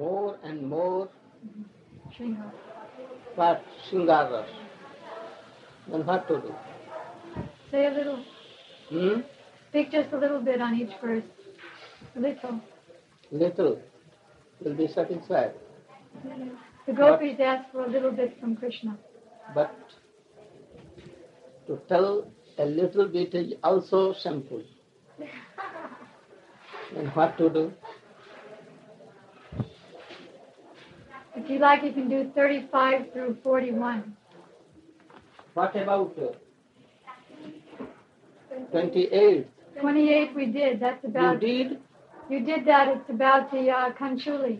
more and more Shringa. what Shingaras. Then what to do? Say a little. Hmm? Speak just a little bit on each verse. Little. Little will be satisfied. The gopis ask for a little bit from Krishna. But to tell a little bit is also shameful. Then what to do? If you like, you can do 35 through 41. What about 28? 28 we did. That's You about... did? You did that. It's about the Kanchuli.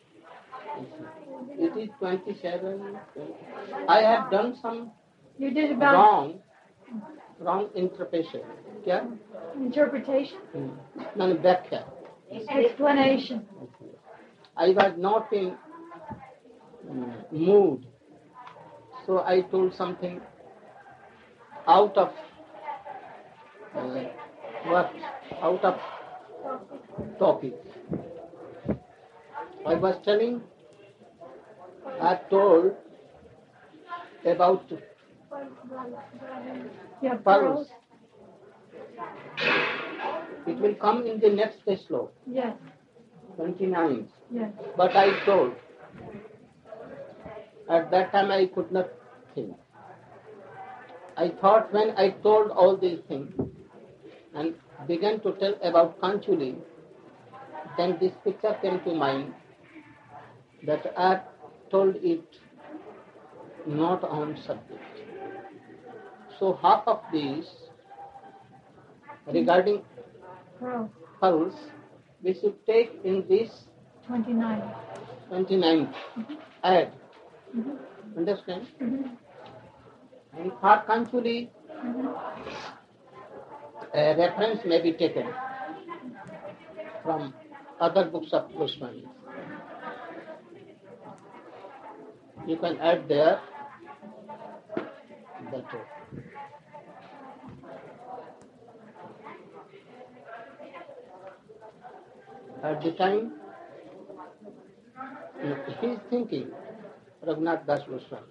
It is 27. I have done some You did about wrong interpretation. Yeah? interpretation, No, व्याख्या. explanation. I was not in mood, so I told something out of out of topic. I was telling, I told about Yeah, pearls. It will come in the next sloka, Yes, 29. yes. But I told, at that time I could not think. I thought when I told all these things and began to tell about Kanchuli, then this picture came to mind that I told it not on subject. So half of these regarding Pearl, pearls we should take in this 29. 29th ad. Understand? And for Kanchuli, a reference may be taken from other books of Goswami. You can add there that. At the time, he is thinking, Raghunath Das Goswami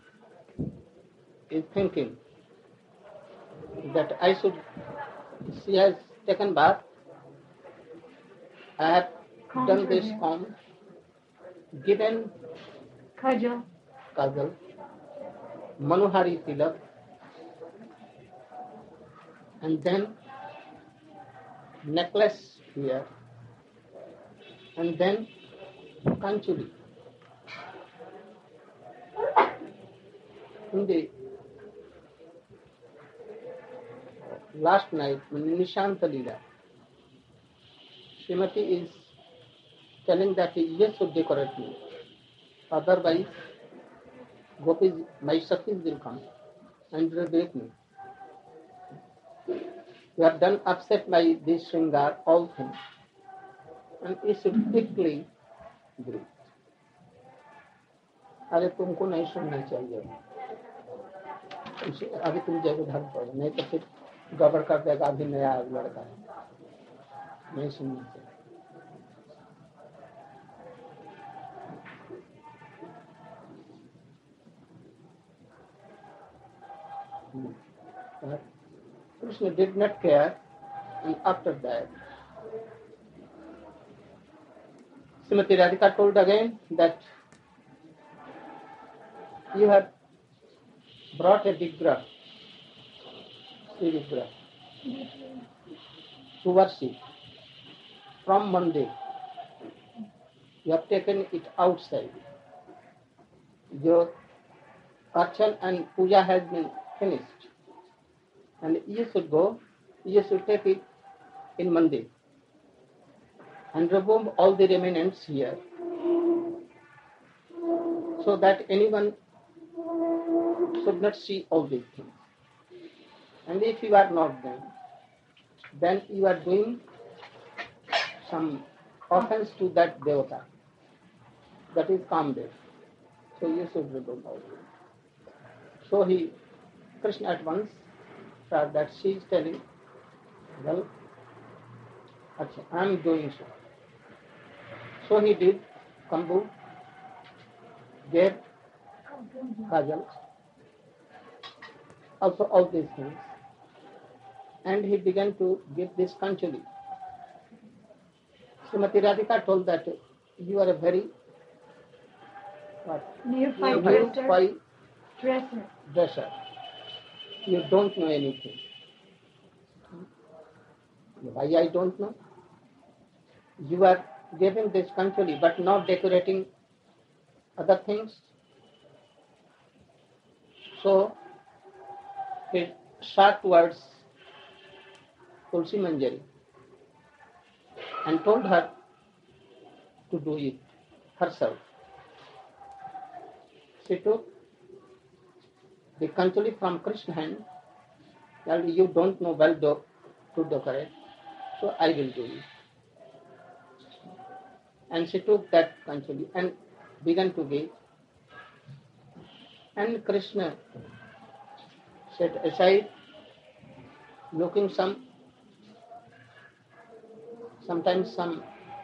is thinking that she has taken bath, I have done this form, given Kajal, Manohari Tilak, and then necklace here, and then Kanchuli. In the last night, Nishanta Leela, Srimati is telling that yes, should decorate me. Otherwise, Gopis, my Sakhis will come and will break me. You have done upset by this Shringar, all things, and it should quickly break. अरे तुमको नहीं सुनना चाहिए, अभी तुम जैसे धर्म पड़ो, नहीं तो फिर गड़बड़ कर देगा, अभी नया लड़का है, नहीं सुनना चाहिए. Krishna did not care, and after that, Srimati Radhika told again that you have brought a Vigrah, Sri Vigrah, to worship from Monday. You have taken it outside. Your Archan and Puja has been finished. And you should go, you should take it in Monday and remove all the remnants here so that anyone should not see all these things. And if you are not done, then you are doing some offense to that Devata, that is Kamdev. So you should remove all this. So Krishna at once said that she is telling, well, I am doing so. So he did, Kambu gave kajal, also all these things. And he began to give this Kanchuli. Srimati Radhika told that you are a very neophyte dresser. You don't know anything. Why I don't know? You are giving this Kanchuli but not decorating other things. So he shot towards Tulsi Manjari and told her to do it herself. She took the Kanchuli from Krishna's hand, and you don't know well to decorate, so I will do it. And she took that Kanchuli and began to give. And Krishna sat aside, looking sometimes some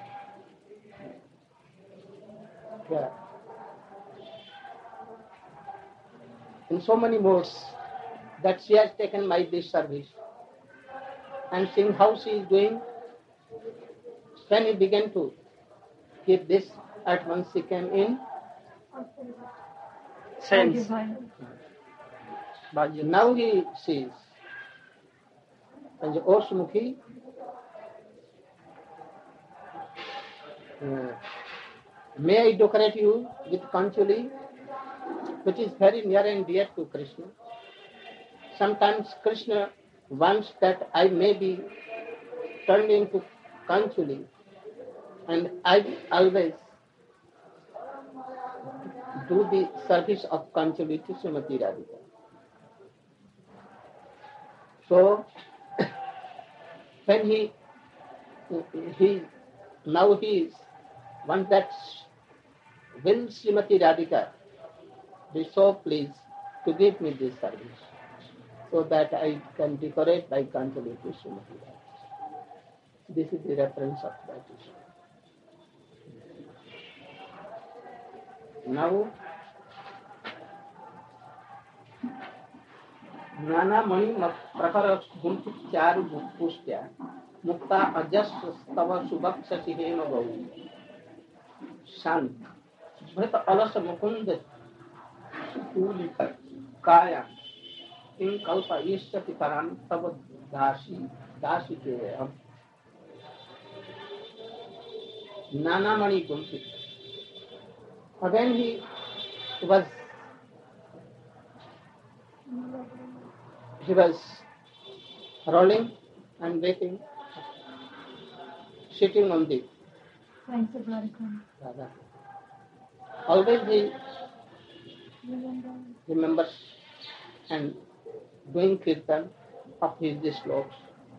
in so many modes that she has taken my this service. And seeing how she is doing, when he began to give this, at once she came in. Sense. Now he sees. And Osmukhi, may I decorate you with Kanchuli, which is very near and dear to Krishna. Sometimes Krishna wants that I may be turned into Kanchuli, and I always do the service of Kanchuli to Srimati Radhika. So, when he now he is one that will Srimati Radhika be so pleased to give me this service, so that I can decorate by Kanchuli to Srimati Radhika. This is the reference of that issue. Now, Nana Mani Prakara Gunti Charu Pustya Mukta Ajastava Subakshati Hema Gauri Sant Bhata Alasa Mukunda Tulika Kaya In Kalpa Ishati Paran Tava Dasi Ke Nana Mani Gunti. Again he was rolling and waking, sitting on the Radha. Always he remembers and doing kirtan of his slokas.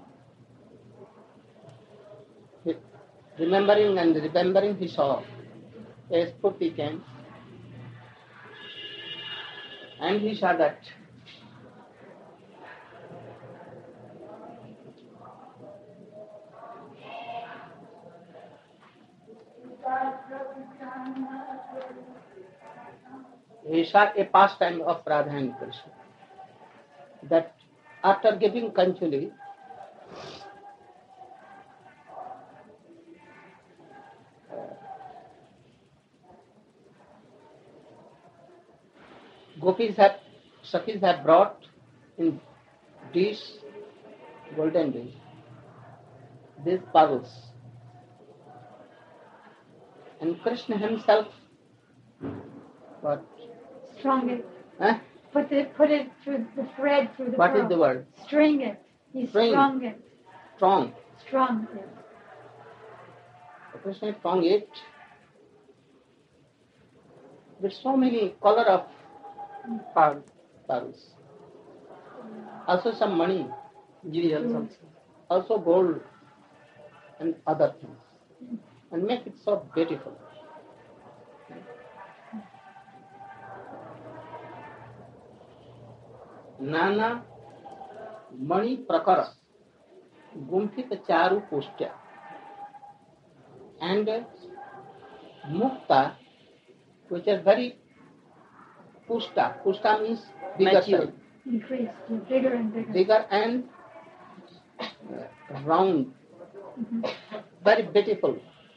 Remembering he saw a Spurti came, and he saw that he saw a pastime of Radha and Krishna. That after giving Kanchuli, Sakhis have brought in dish, golden dish, these pearls. And Krishna himself, what? Strung it. Huh? Put it through the thread through the What pearl. is the word? String it. He strung it. Strong. Strung it. Krishna strung it with so many color of pearls. Also some money. Also gold and other things. And make it so beautiful. Nana Mani Prakara Gumphita Charu Pustya. And mukta, which are very pushta. Pushta means bigger Mature. size, Increased, bigger and bigger. bigger and round, very beautiful.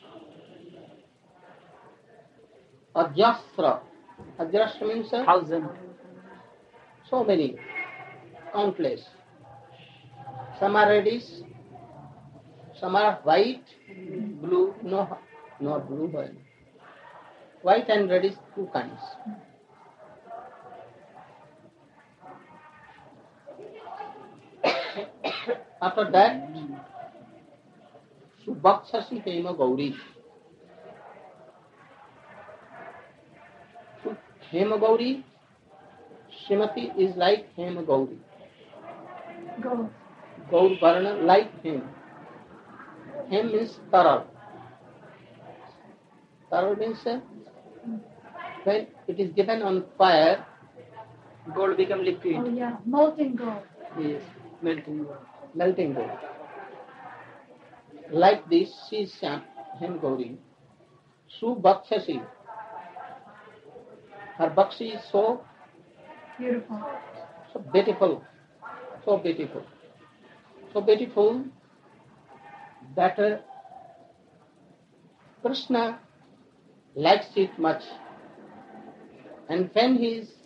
Ajastra. Ajastra means 1,000. so many, countless. Some are reddish, some are white, blue, no, not blue, but white and reddish, two kinds. After that, Subhakshasi Hema Gauri. Hema Gauri, Srimati is like Hema Gauri. Gold. Gaur Varna like him. Hem means taral. Taral means when it is given on fire, Gold become Oh liquid. yeah, molten gold. Yes, melting gold. melting gold. Like this, she is Hem Gauri. Subhakshasi. Her Bakshi is so Beautiful. beautiful, so beautiful, so beautiful that Krishna likes it much. And when he is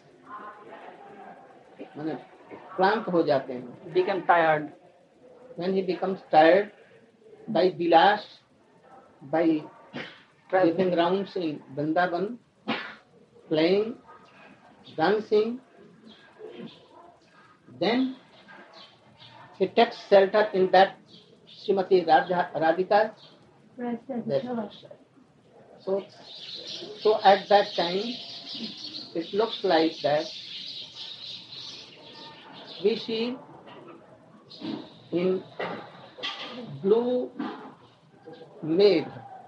क्लांत हो जाते हैं, Become tired. when he becomes tired by Vilas, by giving rounds in Vrindavan, playing, dancing, then he takes shelter in that Srimati Radhika. Rest as a Yes. pillow. So at that time, it looks like that we see in blue made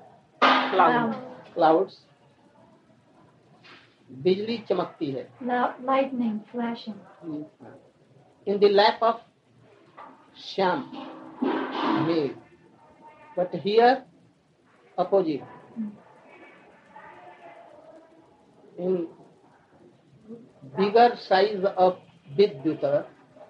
clouds, बिजली चमकती है. Lightning flashing. In the lap of Shyam made, but here opposite. In bigger size of Vidyuta,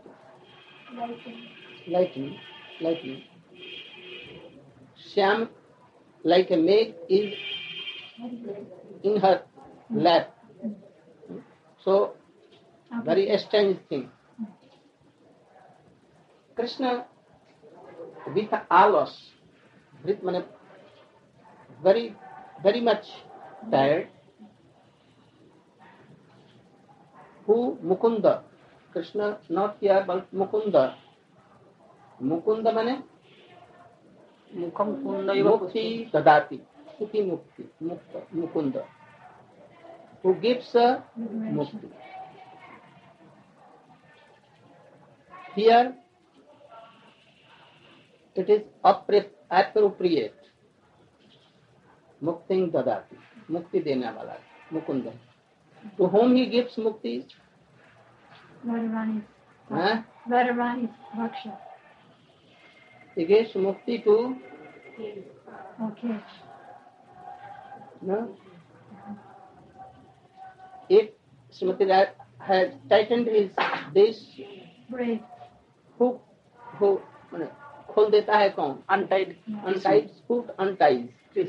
lightning, Shyam like a maid is in her lap. So very strange thing. Krishna with alas, with very, very much tired. Who Mukunda? Krishna not here but Mukunda. Mukunda means Mukham kunda iva Mukti Dadati. Suti Mukti. Mukunda. Who gives Mukti. Here it is appropriate. Mukti Dadati. Mukti dena wala. Mukunda. To whom he gives Mukti? Radharani's Huh? Radharani's Raksha. He gives Mukti to Okay. no? If Srimati Raj has tightened his this Brave. hook, खोल देता है कौन? untied. Unties, foot unties.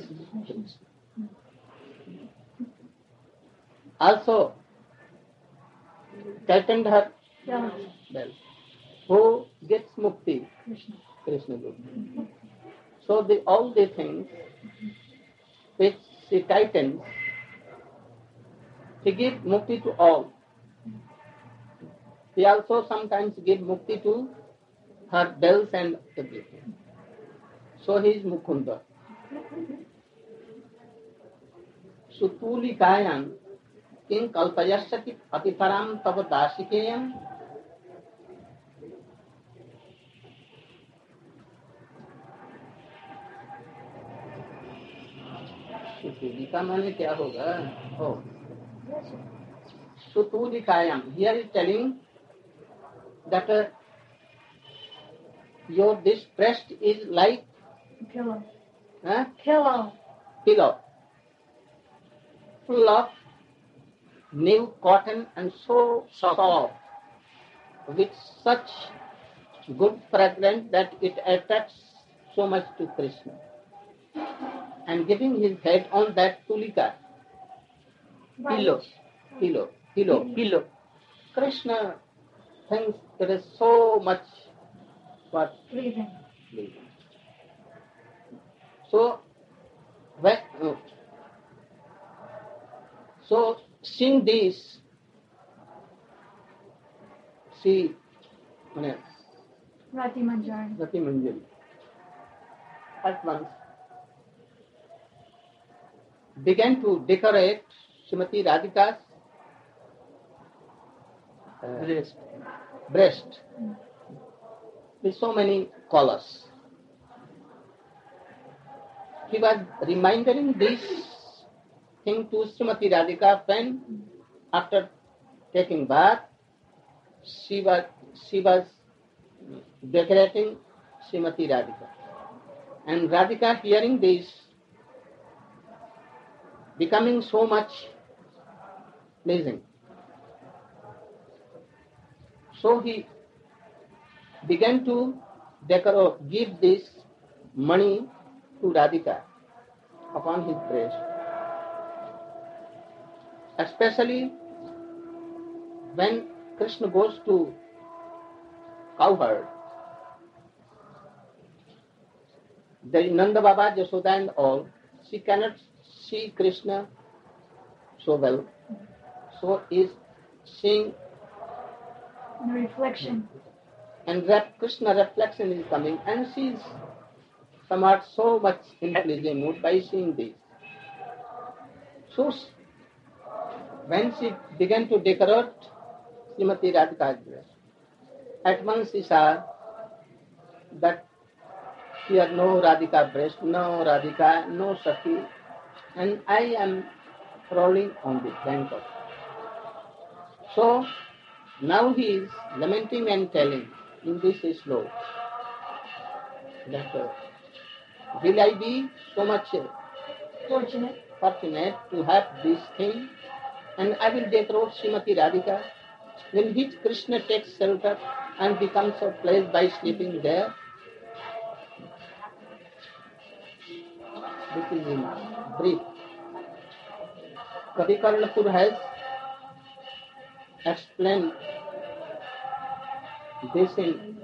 Also tightened her belt. Who gets mukti? Krishna. Krishna Guru. So all the things which she tightens, he gives mukti to all. He also sometimes gives mukti to her bells and everything. So he is Mukunda. Sutulikayan king kalpayasati atiparam tava dasikeyam. सुतूलिका माने क्या होगा? Oh. Sutulikayan. Here is telling that your this breast is like Pillow. huh? Pillow. Pillow. full of new cotton and so soft, with such good fragrance that it attracts so much to Krishna. And giving his head on that tulika, Pillow. pillow, Krishna thinks it is so much what Pleasing. pleasing. So, when, so seeing this, she, Rati Manjari. Rati Manjari, at once began to decorate Srimati Radhika's Breast. breast with so many collars. He was reminding this thing to Srimati Radhika when, after taking bath, she was decorating Srimati Radhika. And Radhika, hearing this, becoming so much pleasing. So he began to give this money to Radhika upon his breast. Especially when Krishna goes to cowherd, the Nanda Baba, Yashoda and all, she cannot see Krishna so well. So is seeing The reflection. and Krishna reflection is coming, and she is somewhat so much in pleasing mood by seeing this. So when she began to decorate Srimati Radhika's dress, at once she saw that here no Radhika breast, no Radhika, no Sakhi, and I am rolling on the bank of. So now he is lamenting and telling in this slow that will I be so much fortunate to have this thing, and I will decorate Srimati Radhika, when which Krishna takes shelter and becomes a place by sleeping there. This is in brief. Kavi Karnapur has explained this in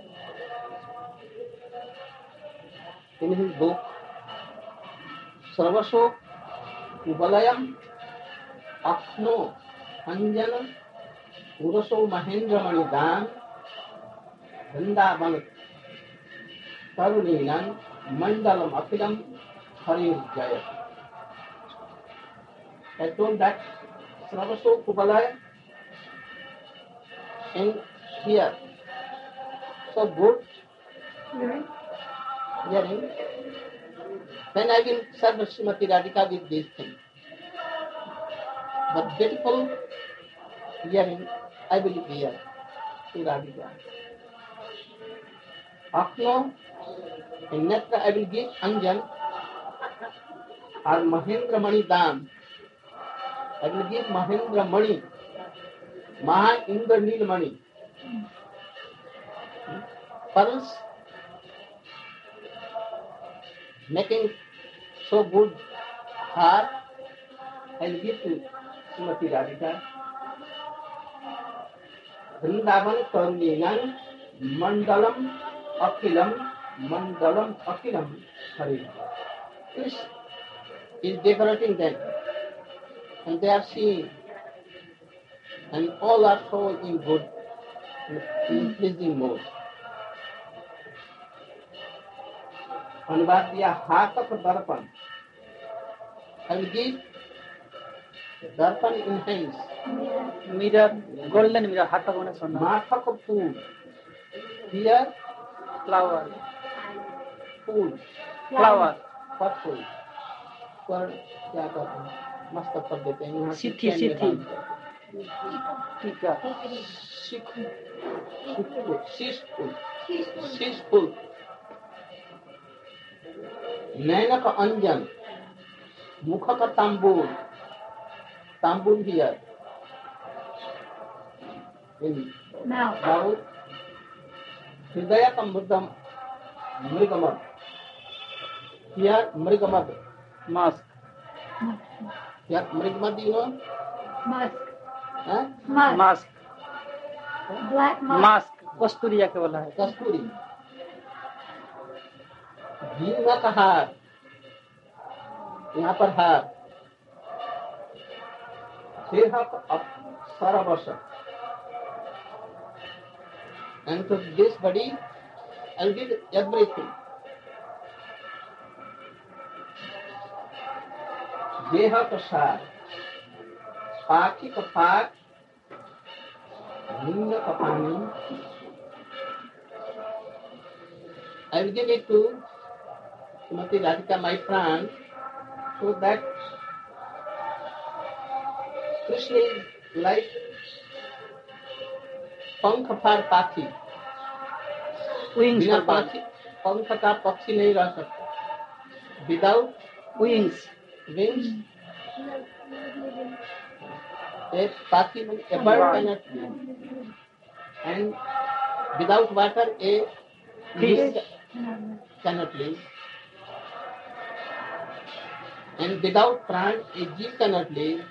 his book Sarvaso Kubalayam Akhno Anjana Uraso Mahendra Manidam Vrindavan Taruninam Mandalam Akhilam Hari Jaya. I told that Sarvaso Kubalaya and here so good hearing, then I will serve Srimati Radhika with this thing. But beautiful hearing, I will hear to Radhika. Akhno, in Netra I will give Anjan, or Mahendra Mani Dam. I will give Mahendra Mani, Maha Indra Nil Mani. Pearls, making so good heart, I will give to Srimati Radhika. Vrindavan Karuninam Mandalam Akilam Hari. This is decorating them, and they are seeing, and all are so in good, in pleasing mood. अनुवाद दिया हाथ of दर्पण. I will give दर्पण in hands. Mirror, golden mirror, हाथ को ना सोना. माथा को फूल. Here Flower. Fool. Flower. What फूल? पर क्या कहते हैं? मस्त कर देते हैं यहाँ. सिथी सिथी. टीका. शीश फूल. नैन का अंजन, मुख का तांबूल, tambul here in Mouth. mouth, hridaya kambudam mrigamad. Here mrigamad. Mask. Here mrigamad, you know? Musk. Huh? Musk. Mask. Black musk. Mask कस्तूरिया के बोला है कस्तूरी, भीमा का हार, यहाँ पर हार, सारा वर्ष, and to this body I'll give everything. देह का सार, पाखी का पाक, लिंग का पानी, I will give it to Srimati Radhika, my friend, so that Krishna is like पंख पर पाखी, विंग्स बिना पर बाल पाखी पंख का पक्षी नहीं रह सकता. Without विंग्स wings, a पाखी a bird cannot live, and without water a fish cannot live, and without pran a jeev cannot live.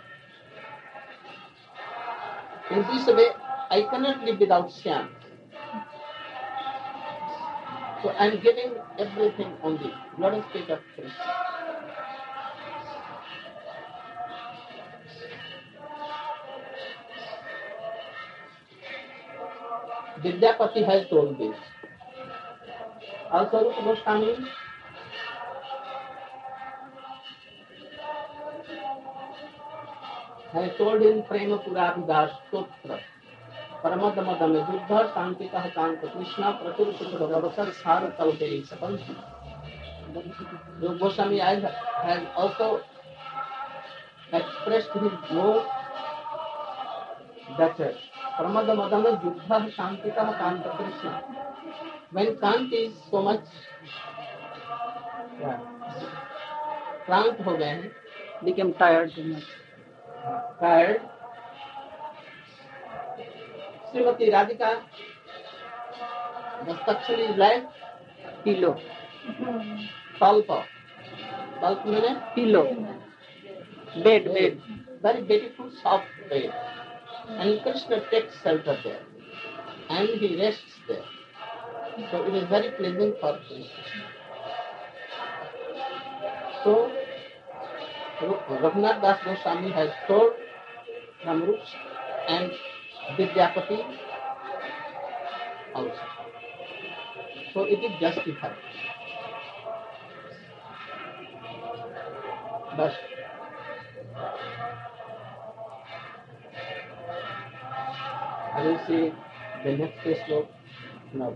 In this way, I cannot live without Shyam. So I am giving everything on the Lord's feet of Krishna. Vidyapati has told this. Also, Rupa Goswami has told in Prema Puravidas Stotra, Paramadamada Buddha Sankita Kanta Krishna Pratur Sutra Gavasar Sara Kalpe Sapanti. Rupa Goswami has also expressed his view that Paramadamada Buddha Sankita Kanta Krishna. When Kant is so much क्रांत हो गए हैं, became tired too much. tired, Shrimati Radhika Dastakshari life Pillow. तल्प, तल्प मैंने Pillow. Bed. Bed. very beautiful soft bed, and Krishna takes shelter there and he rests there. So it is very pleasant for Krishna. So Raghunath Das Goswami has told from Rups and Vidyapati also. So it is justified. But I will see the next slope now.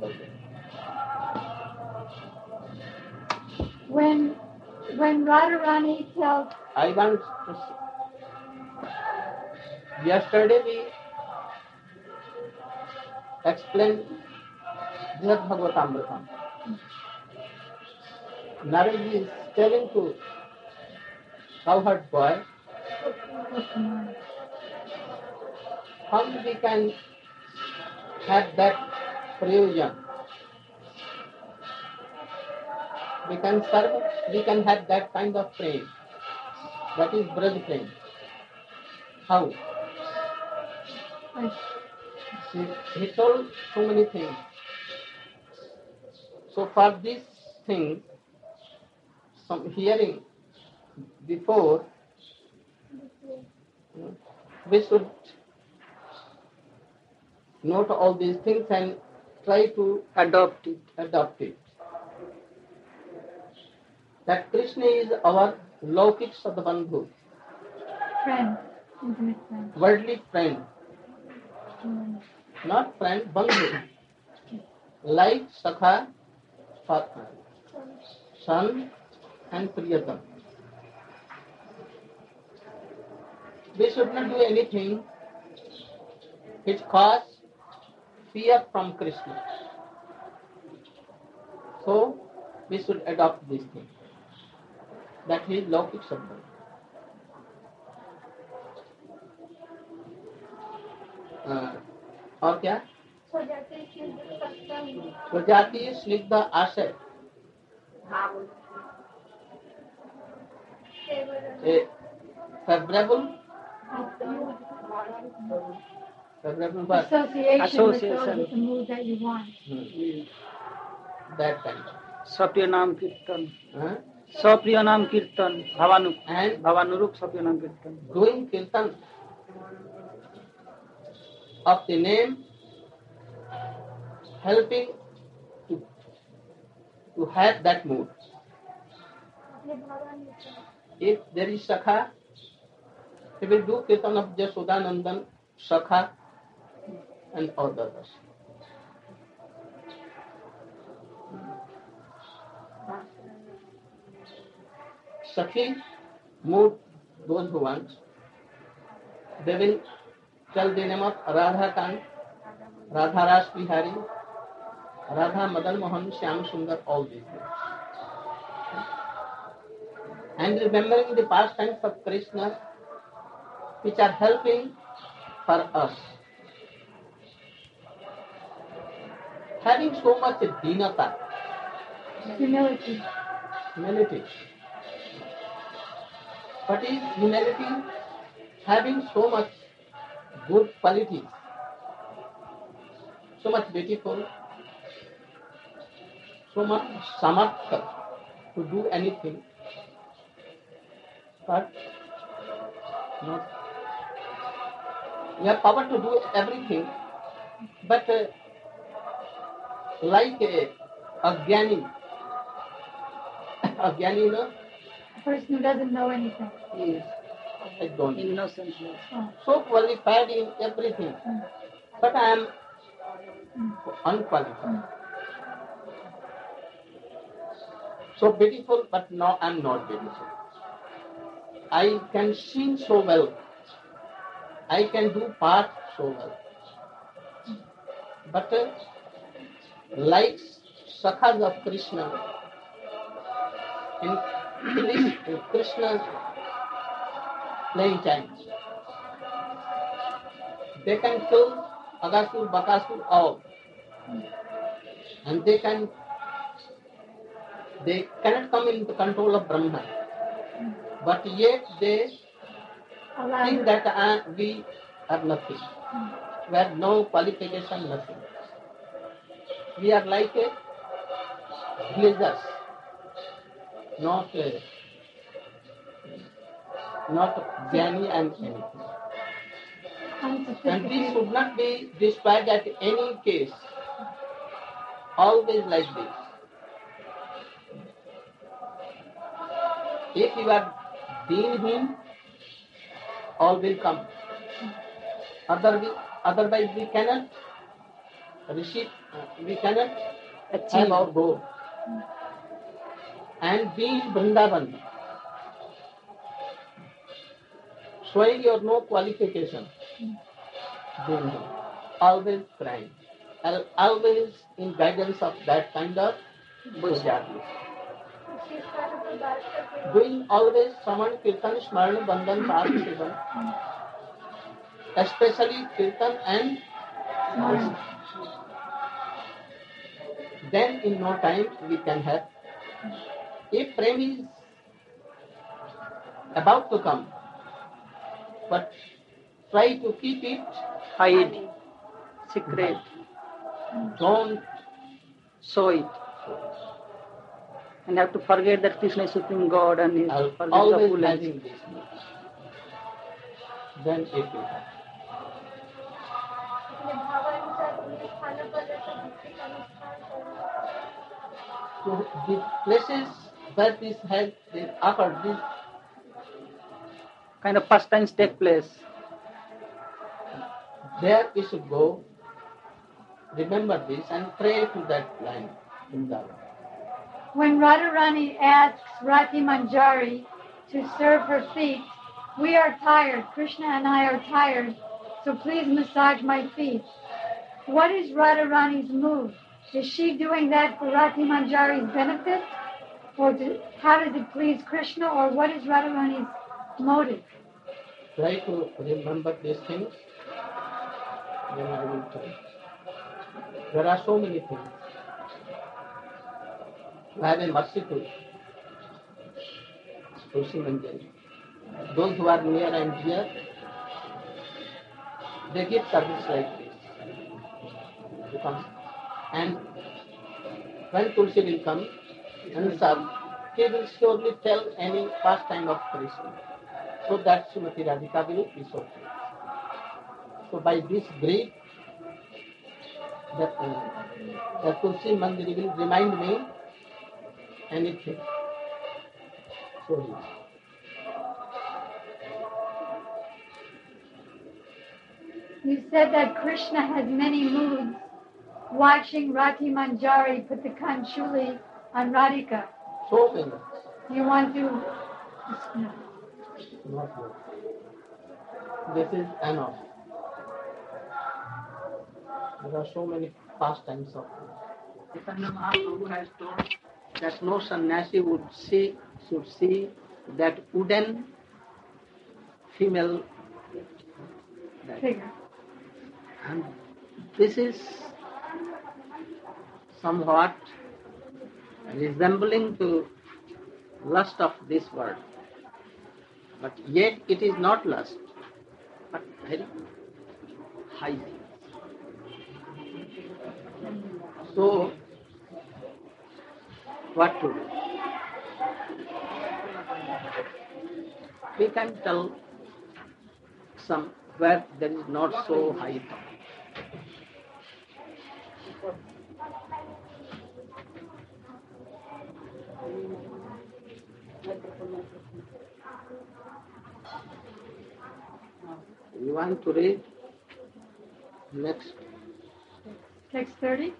When Radharani tells I want to see. Yesterday we explained Brihad Bhagavatamritam. Narad is telling to cowherd boy how we can have that prayojan. We can serve, we can have that kind of praying. That is Braj praying. How? He told so many things. So for this thing, some hearing before, we should note all these things and try to Adopt it. That Krishna is our Laukik Sadbandhu, friend, intimate friend. worldly friend, not friend, Bandhu, like Sakha, partner, son and Priyatam. We should not do anything which cause fear from Krishna. So we should adopt this thing. That is Laukik Sadbandhu. और क्या प्रजाति स्निग्ध आशय favorable but Association with those with the mood that you want. that kind. स्वप्रिय नाम कीर्तन Huh? स्वप्रिय नाम कीर्तन And भावानुरूप स्वप्रिय नाम कीर्तन doing kirtan of the name, helping to have that mood. If there is Sakha, he will do kirtan of Jasodanandan, Sakha and all the others. Sakhi mood those who want. They will tell the name of Radha Kant, Radha Ras Bihari, Radha Madan Mohan, Shyam Sundar, all these names. And remembering the pastimes of Krishna, which are helping for us. Having so much dinata, Humility. humility. What is humility? Having so much good qualities, so much beautiful, so much samartha to do anything, but not. We have power to do everything, but like a jnani, you know, A person who doesn't know anything. is I don't know. innocent So qualified in everything, but I am unqualified. So beautiful, but no, I am not beautiful. I can sing so well. I can do part so well. But like Sakhas of Krishna, in Krishna's playing time, they can kill Agasur, Bakasur, all. And they cannot come into control of Brahma. But yet they think that we are nothing. We have no qualification, nothing. We are like a villagers, not jnani and anything. And this should not be described at any case. Always like this. If you are deenheen, all will come. Otherwise we cannot receive, we cannot have our goal. And be in Vrindavan, showing your no qualification, always crying, always in guidance of that kind of Bhujati. Doing always Saman, Kirtan, Smaran, Bandhan, Path, Sivan, especially Kirtan and Smaran. Then in no time we can have. If prem is about to come, but try to keep it hide secret don't show it and have to forget that Krishna is Supreme God and is forget the always full having this. Then it will happen. So the places where this has been occurred, this kind of pastimes take place. there we should go, remember this and pray to that line in the When Radharani asks Rati Manjari to serve her feet, we are tired, Krishna and I are tired, so please massage my feet. What is Radharani's move? Is she doing that for Rati Manjari's benefit? Or how does it please Krishna? Or what is Radharani's motive? Try to remember these things. then I will tell. There are so many things. You have a merciful Tulsi Manjari. Those who are near and dear, they give service like this. Because, and when Tulsi will come and serve, he will surely tell any pastime of Krishna, so that Srimati Radhika will be so pleased. So by this great, the Tulsi Manjari will remind me anything. So You said that Krishna has many moods. Watching Rati Manjari put the Kanchuli on Radhika. so many. You want to... Not more. This is enough. There are so many pastimes of Chaitanya Mahaprabhu has told that no sannyasi should see that wooden female figure. And this is somewhat resembling to lust of this world. But yet it is not lust, but very high thing. So, what to do? We can tell some where there is not so high thought. You want to read next? Text 30.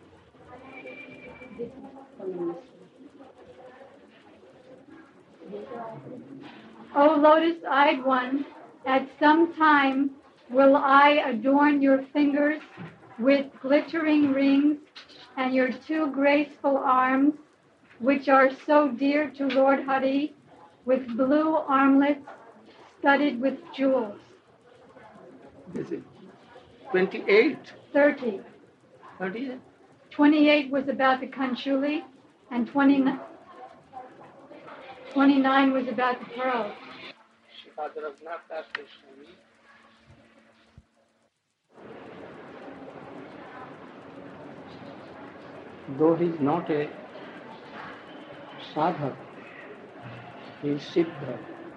O lotus-eyed one, at some time will I adorn your fingers with glittering rings and your two graceful arms, which are so dear to Lord Hari, with blue armlets studded with jewels. This is 28. 30. 30? 28 was about the Kanchuli, and 29 was about the pearls. Though he is not a sadhak, he is siddha,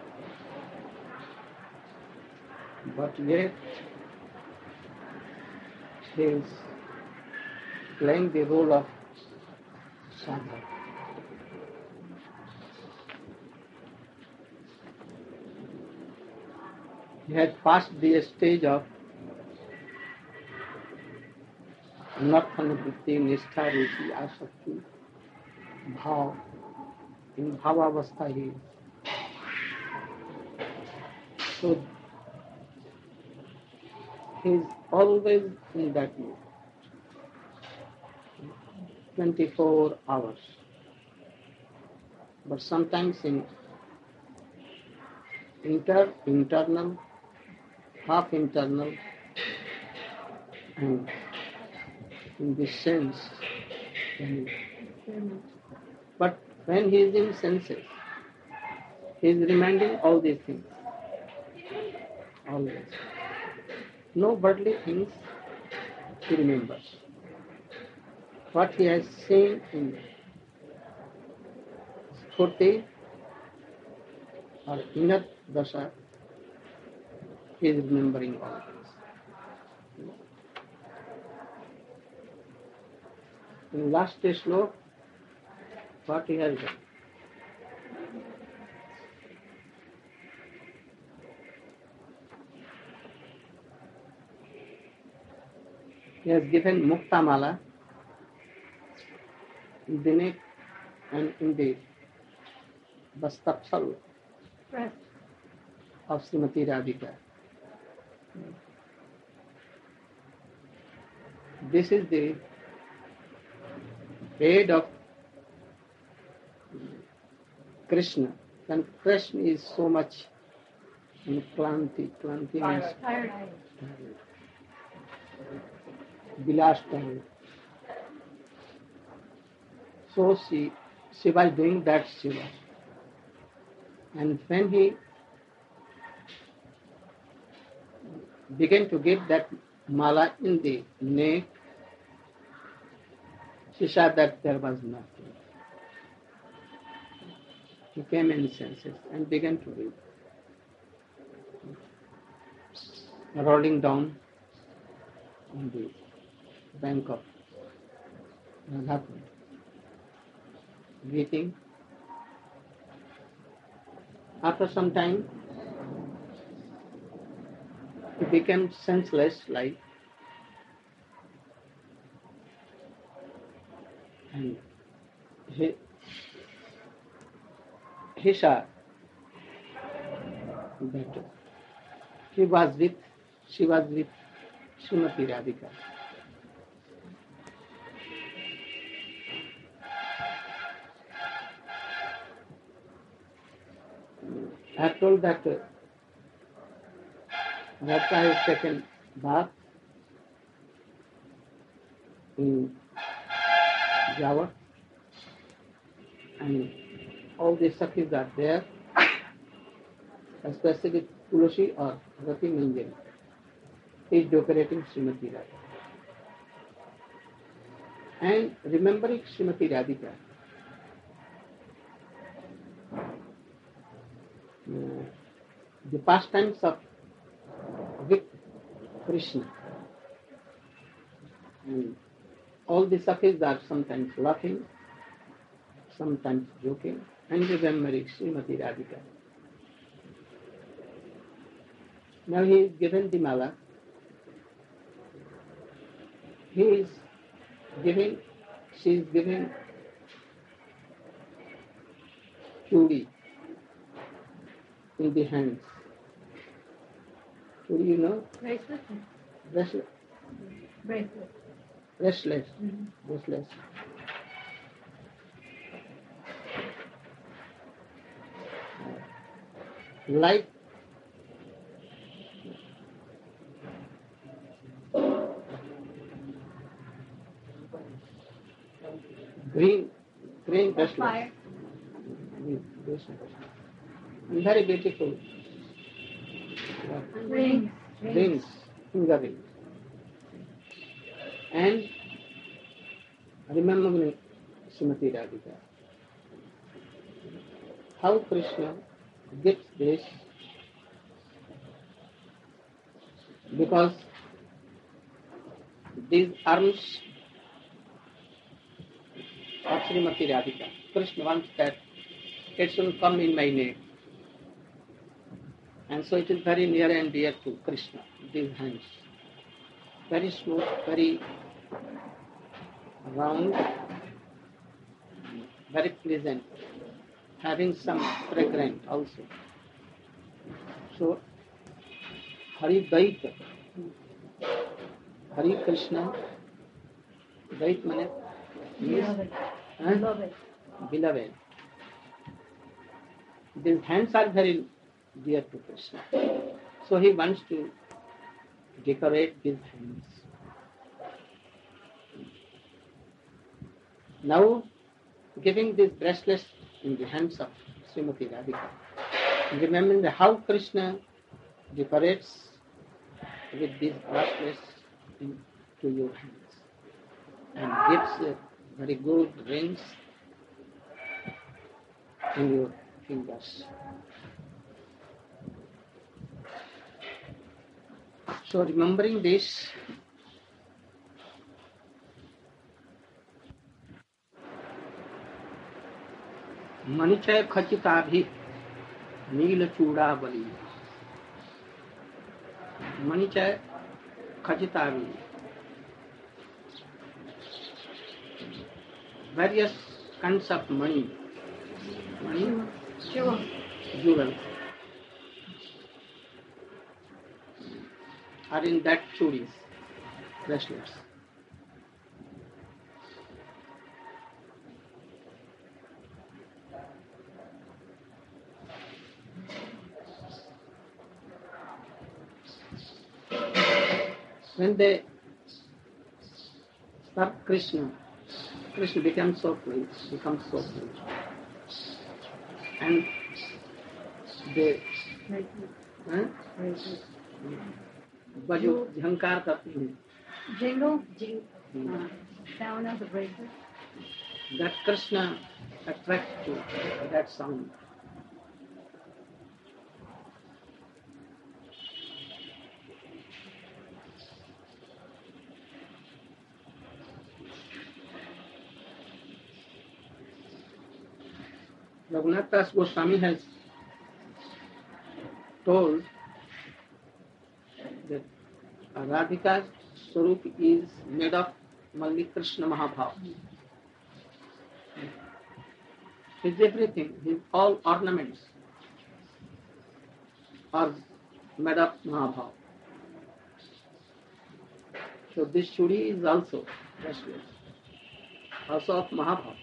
but yet he is playing the role of sadhak. He had passed the stage of Narthanavritti, Nishtha, Ruchi, Asakti, Bhav. In Bhavavastha he is. So he is always in that mood. 24 hours. But sometimes in internal, half internal, and in this sense. But when he is in senses, he is reminding all these things. Always. No worldly things he remembers. What he has seen in Spurti or inner dasha, he is remembering all this. In last slok, what he has done? He has given Mukta Mala in the neck and in the Bastapsal of Srimati Radhika. This is the head of Krishna. And Krishna is so much in Klanti. Klanti means Tired. Vilas time. So she was doing that Shiva. And when he began to get that mala in the neck, she saw that there was nothing. He came in senses and began to weep, rolling down on the bank of Radhakund, weeping. After some time, he became senseless like, and he saw that she was with Srimati Radhika. I have told that Radha has taken bath in Java, and all the Sakhis are there, especially Tulsi or Rati Manjari. He is decorating Srimati Radhika. And remembering Srimati Radhika, the pastimes of with Krishna. And all the Sakhis are sometimes laughing, sometimes joking, and remembering Srimati Radhika. Now he is given the mala. She is giving chudi in the hands. Chudi, you know? Bracelet? Bracelet. Bracelet. Restless. Mhm. Restless. Like green restless. Fire. And very beautiful Rings. rings, finger rings. And remembering Srimati Radhika. How Krishna gets this? Because these arms of Srimati Radhika, Krishna wants that it should come in my neck. And so it is very near and dear to Krishna, these hands. Very smooth, very round, very pleasant, having some fragrance also. So, Hari Dait, Hari Krishna, Dait means Beloved. beloved. Beloved. These hands are very dear to Krishna. So he wants to decorate these hands. Now, giving this bracelet in the hands of Srimati Radhika, remembering how Krishna decorates with these bracelets into your hands and gives very good rings in your fingers. So remembering this, मणिचय खचिताभि नील चूड़ा बलि मणिचय खचिताभि various kinds of money jewels are in that chudis, bracelets. When they But Krishna becomes so pleased, and they बजो झंकार करते हैं. Jingle, sound of the bracelet. That Krishna attracts to that sound. Raghunath Das Goswami has told that Radhika's Swarup is made of only Krishna Mahabhav. His everything, his all ornaments are made of Mahabhav. So this chudi is also restless, also of Mahabhav.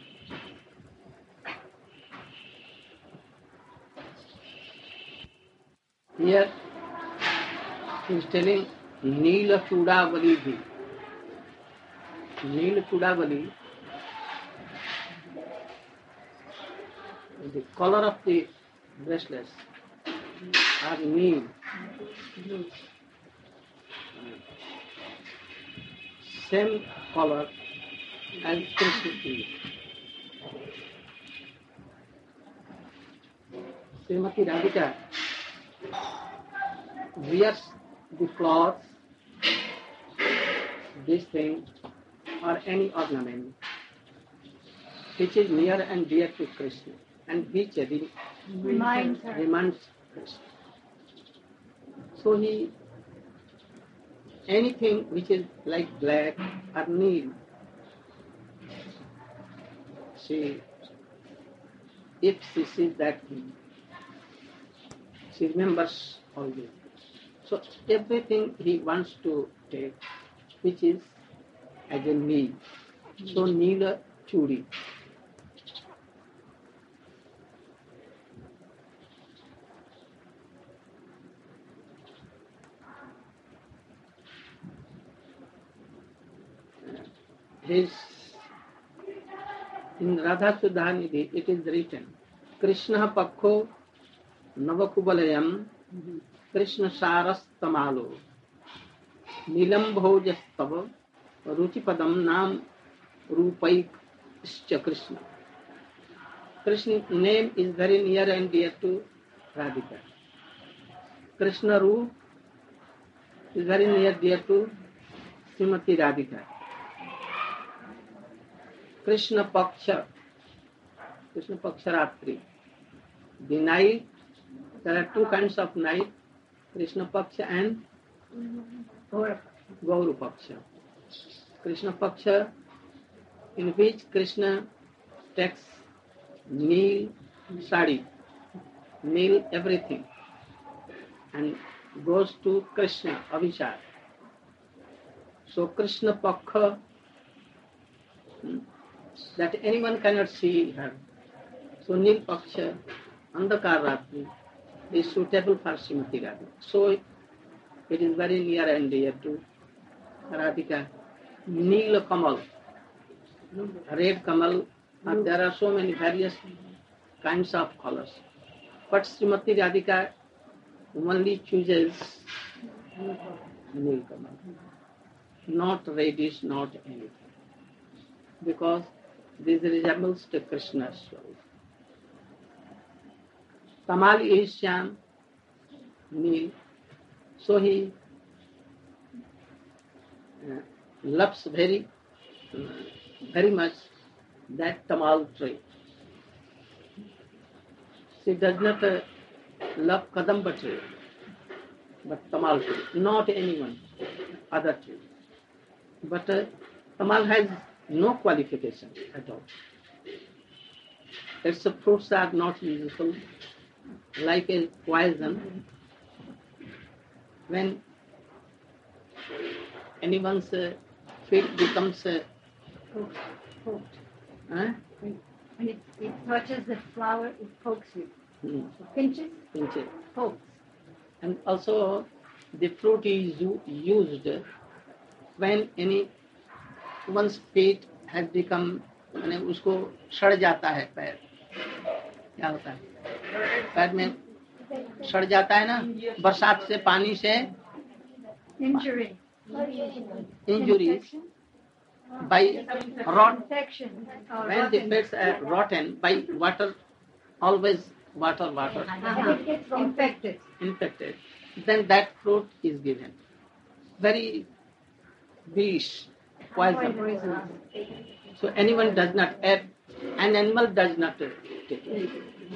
Here he is telling Neela Chudavali bhi. Neela Chudavali, the color of the bracelets are neel. Same color as Krishna is. Srimati Radhika wears the cloth, this thing, or any ornament which is near and dear to Krishna, and which Reminds her. reminds Krishna. So anything which is like black or neel, if she sees that thing, she remembers always. So everything he wants to take, which is as a neel. So Neela Chudi. In Radha Sudhanidhi it is written, Krishna Pakho Navakubalayam Krishna Sarastamalo Nilam Bhojastava Ruchipadam Nam Rupaik Krishna. Krishna's name is very near and dear to Radhika. Krishna Roop is very near dear to Srimati Radhika. Krishna Paksha Ratri. The night, there are two kinds of night, Krishna Paksha and Gauru Paksha. Krishna Paksha, in which Krishna takes neel sari, neel everything, and goes to Krishna, Avishar. So Krishna Paksha, that anyone cannot see her. So Nil Paksha, Andhakar Ratri, is suitable for Srimati Radhika. So it is very near and dear to Radhika. Neel Kamal, red Kamal, and there are so many various kinds of colors. But Srimati Radhika only chooses Neel Kamal, not reddish, not anything. Because this resembles to Krishna's soul. Tamal is Shyam, Neel, so he loves very much that Tamal tree. She does not love Kadamba tree, but Tamal tree, not anyone other tree. But Tamal has no qualification at all. Its fruits are not useful, like a poison. When anyone's feet becomes Poked. When it touches the flower, it pokes you. Pinches, pokes. And also the fruit is used when any one's feet has become, माने उसको सड़ जाता है पैर, क्या होता है पैर में सड़ जाता है ना, बरसात से पानी से Injury. injuries by rot. Infection. When the pets are rotten by water, always water, Infected. infected, then that fruit is given. Very vish, poison. So anyone does not eat, an animal does not take it.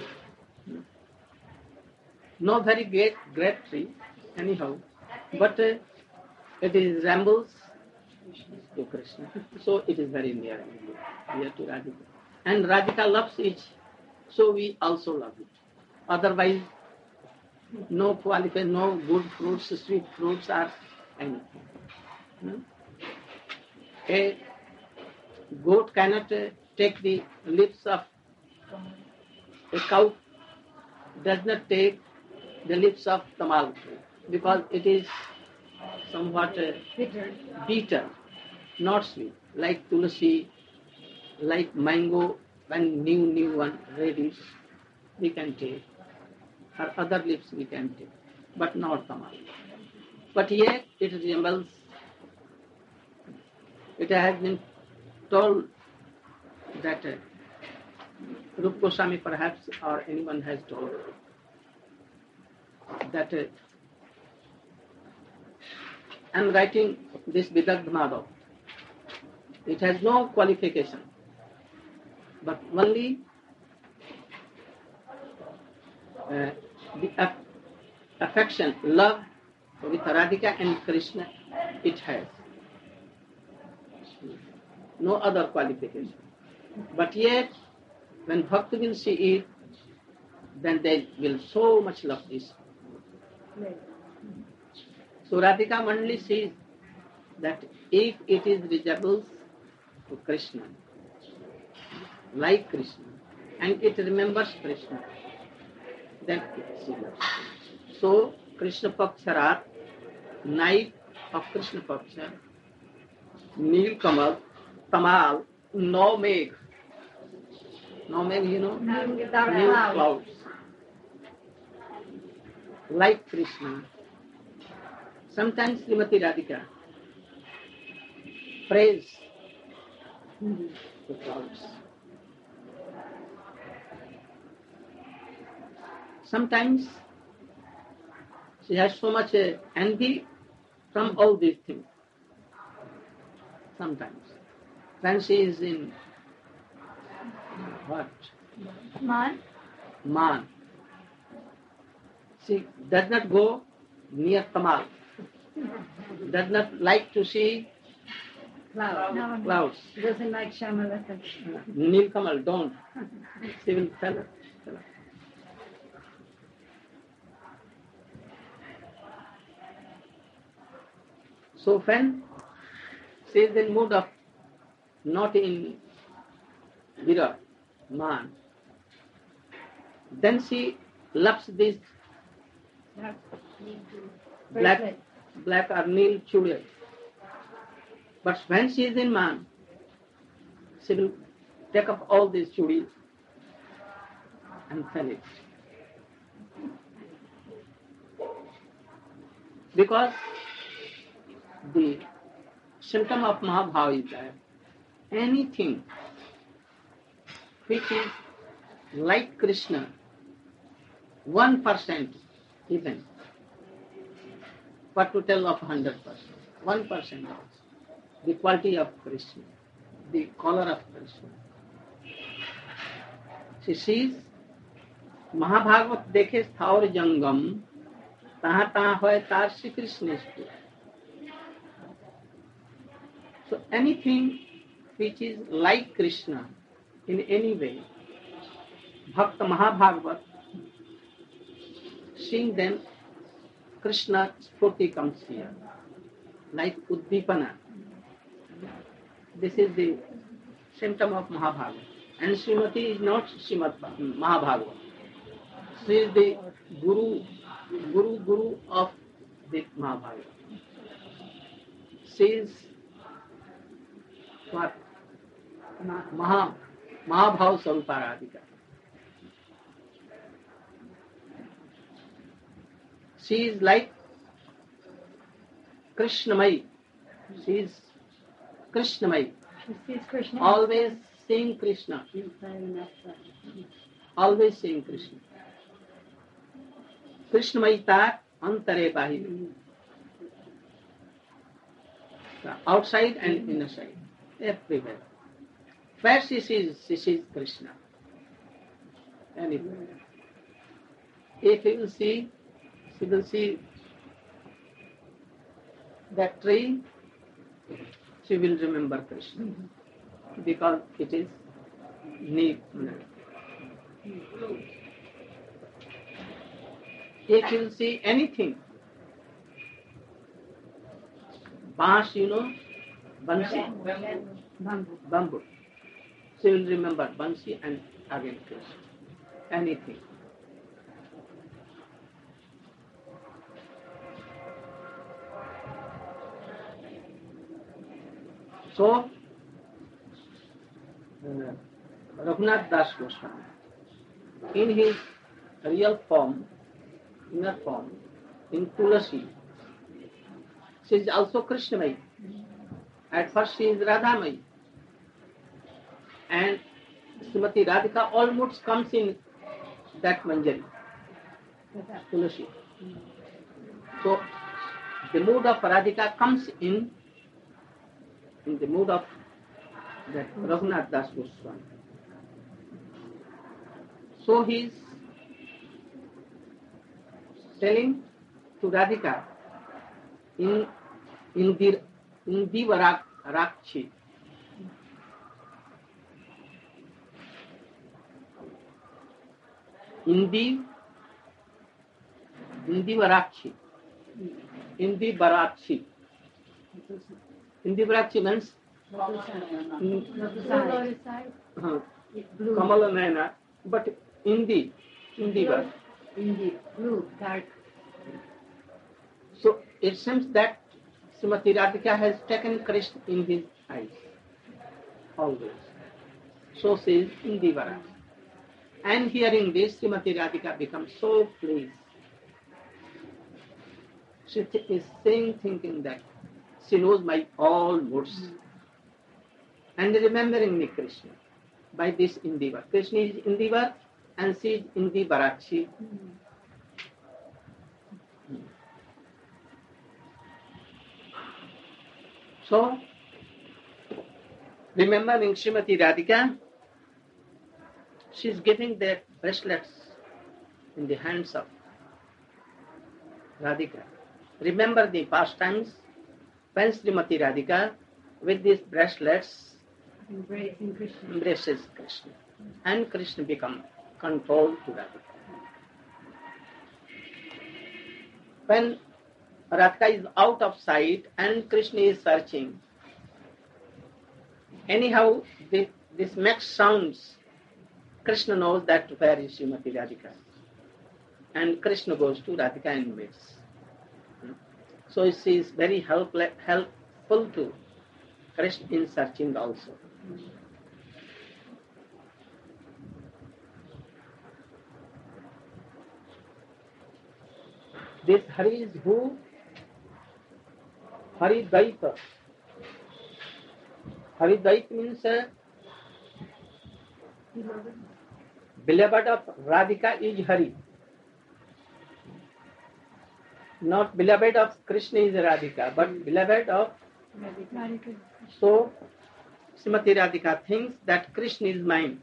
No very great tree, anyhow, but it resembles to Krishna. So it is very near to Radhika. And Radhika loves it, so we also love it. Otherwise, no quality, no good fruits, sweet fruits or anything. A goat cannot take the lips of a cow, does not take the lips of tamal tree because it is somewhat bitter, not sweet, like tulsi, like mango, when new one ready, we can take, or other lips we can take, but not tamal. But yet it resembles, it has been told that Rupa Goswami perhaps or anyone has told that I am writing this Vidagdha Madhav. It has no qualification, but only the affection, love with Radhika and Krishna it has. No other qualification. But yet, when Bhakti will see it, then they will so much love this. So Radhika Mandali says that if it is resembles to Krishna, like Krishna, and it remembers Krishna, then she loves. So Krishna Paksharat, night of Krishna Paksha, Neel Kamal, Tamal, no Megh. No Megh, you know? New clouds. Like Krishna. Sometimes Srimati Radhika praise the clouds. Sometimes she has so much envy from all these things. Sometimes. When she is in what? Man. She does not go near Tamal. Does not like to see clouds. Doesn't like Shamalata. Neel Kamal, don't. She will tell her. So when she is in mood of not in Virat, man, then she loves this black or Neel Chudya. But when she is in man, she will take up all these chudis and sell it. Because the symptom of Mahabhava is that anything which is like Krishna, 1% even, what to tell of 100%, 1% the quality of Krishna, the color of Krishna. She sees Mahabhagavad dekhe thaur jangam, taha taha hoy tar Shri Krishna. So anything which is like Krishna in any way, Bhakta Mahabhagavat, seeing them, Krishna Spurti comes here, like Uddipana. This is the symptom of Mahabhagavad. And Srimati is not Srimad Mahabhagavad. She is the Guru of the Mahabhagavad. She is What? Mahabhav Swarupa Radhika. She is like Krishnamai. She is Krishnamai. She sees Krishna. Always seeing Krishna. Always seeing Krishna. Krishnamai tar antare bahir. Outside and inside. Everywhere. Where she sees Krishna. Anywhere. If you will see, she will see that tree, she will remember Krishna. Because it is neat. If you will see anything, Bash, you know, Bansi, bamboo. She will remember Bansi and again Krishna. Anything. So, Raghunath Das Goswami, in his real form, inner form, in Tulasi, she is also Krishnamai. At first she is Radhamai. And Srimati Radhika almost comes in that Manjari, Tulasi. So, the mood of Radhika comes in the mood of that Raghunath Das Goswami. So he is telling to Radhika in Divarakshi. Indivarakshi. Indivarakshi means Kamala Nayana, but Indiva. Blue, dark. So it seems that Srimati Radhika has taken Krishna in his eyes, always. So says Indivara. And hearing this, Srimati Radhika becomes so pleased. She is saying, thinking that she knows my all moods. And remembering me Krishna by this Indiva. Krishna is Indiva and she is Indivarachi. So, remembering Srimati Radhika, she is giving the bracelets in the hands of Radhika. Remember the past times when Srimati Radhika with these bracelets embraces Krishna and Krishna becomes controlled to Radhika. When Radhika is out of sight and Krishna is searching, anyhow this makes sounds. Krishna knows that where is Srimati Radhika. And Krishna goes to Radhika and meets. So she is very helpful to Krishna in searching also. This Hari is who? Hari Daita. Hari Daita means beloved of Radhika is Hari. Not beloved of Krishna is Radhika, but beloved of Radhika. So Srimati Radhika thinks that Krishna is mine.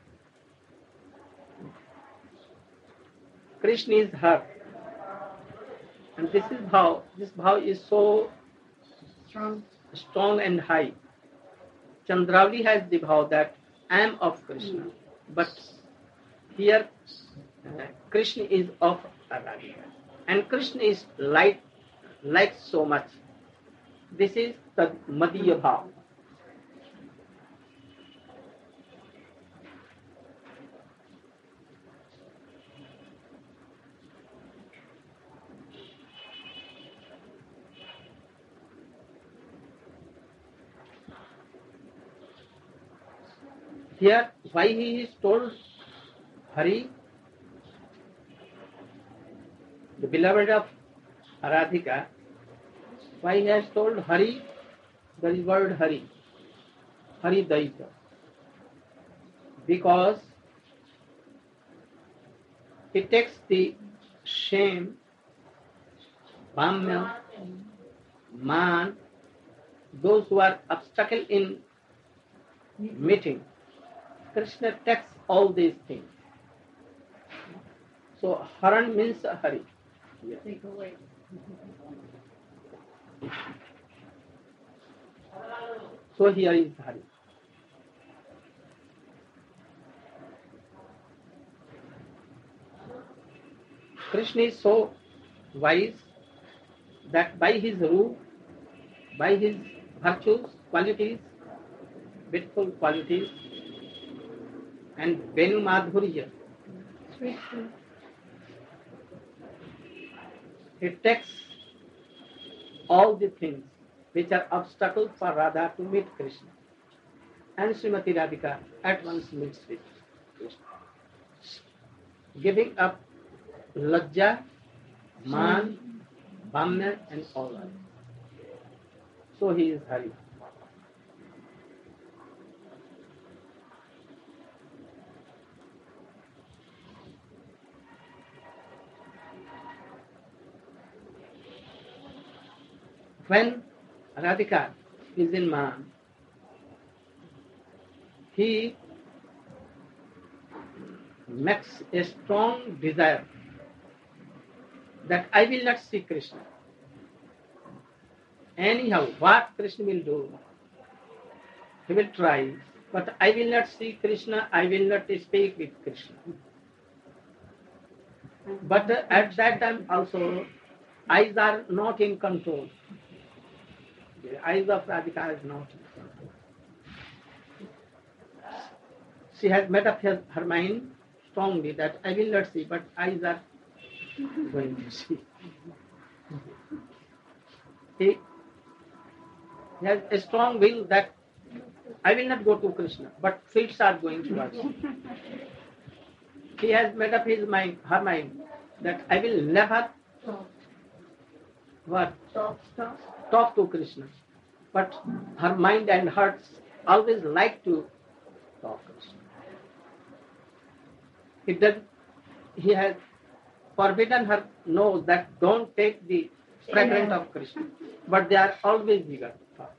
Krishna is her. And this bhav is so strong and high. Chandravali has the bhav that I am of Krishna. But here Krishna is of Radhika. And Krishna is liked so much. This is the Madhya bhav. Here, why he is told Hari, the beloved of Radhika, why he has told Hari, there is word Hari, Hari Daita. Because it takes the shame, Bhamya, Man, those who are obstacle in meeting. Krishna takes all these things. So Haran means Hari. Take away. So here is Hari. Krishna is so wise that by his rule, by his virtues, qualities, beautiful qualities, and Venu Madhurya, Sweet, sweet. it takes all the things which are obstacles for Radha to meet Krishna. And Srimati Radhika at once meets with Krishna. Giving up Lajja, Man, Bhamya and all that. So he is Hari. When Radhika is in Man, he makes a strong desire that I will not see Krishna. Anyhow, what Krishna will do, he will try, but I will not see Krishna, I will not speak with Krishna. But at that time also, eyes are not in control. The eyes of Radhika is not in control. She has made up her mind strongly that I will not see, but eyes are going to see. He has a strong will that I will not go to Krishna, but feet are going towards him. He has made up her mind, that I will never talk to Krishna. But her mind and heart always like to talk to Krishna. He has forbidden her nose that don't take the fragrance of Krishna. But they are always eager to talk.